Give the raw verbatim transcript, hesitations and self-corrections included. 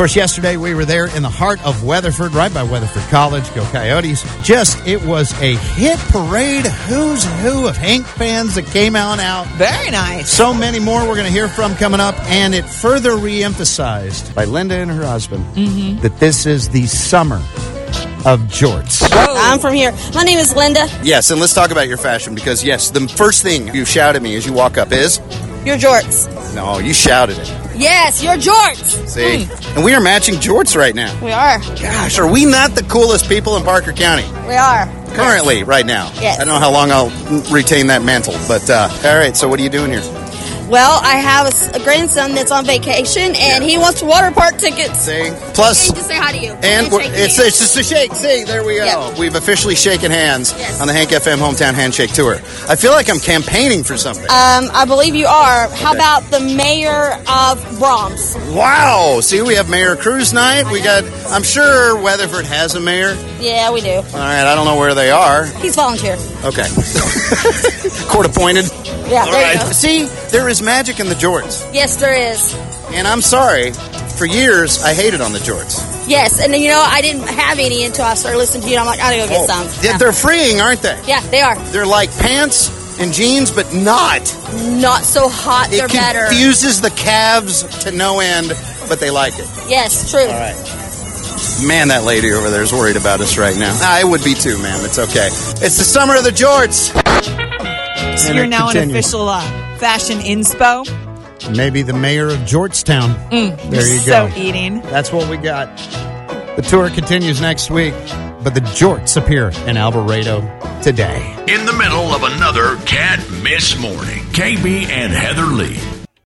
course, yesterday we were there in the heart of Weatherford, right by Weatherford College. Go Coyotes. Just, it was a hit parade. Who's who of Hank fans that came on out. Very nice. So many more we're going to hear from coming up. And it further re-emphasized by Linda and her husband mm-hmm. that this is the summer of jorts. Whoa. I'm from here. My name is Linda. Yes, and let's talk about your fashion because, yes, the first thing you shout at me as you walk up is... Your jorts. No, you shouted it. Yes, your jorts. See? Mm. And we are matching jorts right now. We are. Gosh, are we not the coolest people in Parker County? We are. Currently, yes. Right now. Yes. I don't know how long I'll retain that mantle, but uh, all right, so what are you doing here? Well, I have a, a grandson that's on vacation, and yeah. he wants water park tickets. See? Plus... And to say hi to you. And we're, it's, it's just a shake. See, there we go. Yep. We've officially shaken hands yes. on the Hank F M Hometown Handshake Tour. I feel like I'm campaigning for something. Um, I believe you are. How okay. about the mayor of Brahms? Wow. See, we have Mayor Cruise night. We got... I'm sure Weatherford has a mayor. Yeah, we do. All right, I don't know where they are. He's volunteer. Okay. Court appointed. Yeah, all there right. you go. See, there is magic in the jorts. Yes, there is. And I'm sorry, for years I hated on the jorts. Yes, and you know I didn't have any until I started listening to you. And I'm like, I gotta go get oh, some. Yeah. They're freeing, aren't they? Yeah, they are. They're like pants and jeans, but not. Not so hot. They're better. It confuses the calves to no end, but they like it. Yes, true. All right. Man, that lady over there is worried about us right now. I would be too, ma'am. It's okay. It's the summer of the jorts. So and you're now continues. An official uh, fashion inspo? Maybe the mayor of Georgetown. Mm, there you so go. So eating. That's what we got. The tour continues next week, but the jorts appear in Alvarado today. In the middle of another can't miss morning, K B and Heather Lee.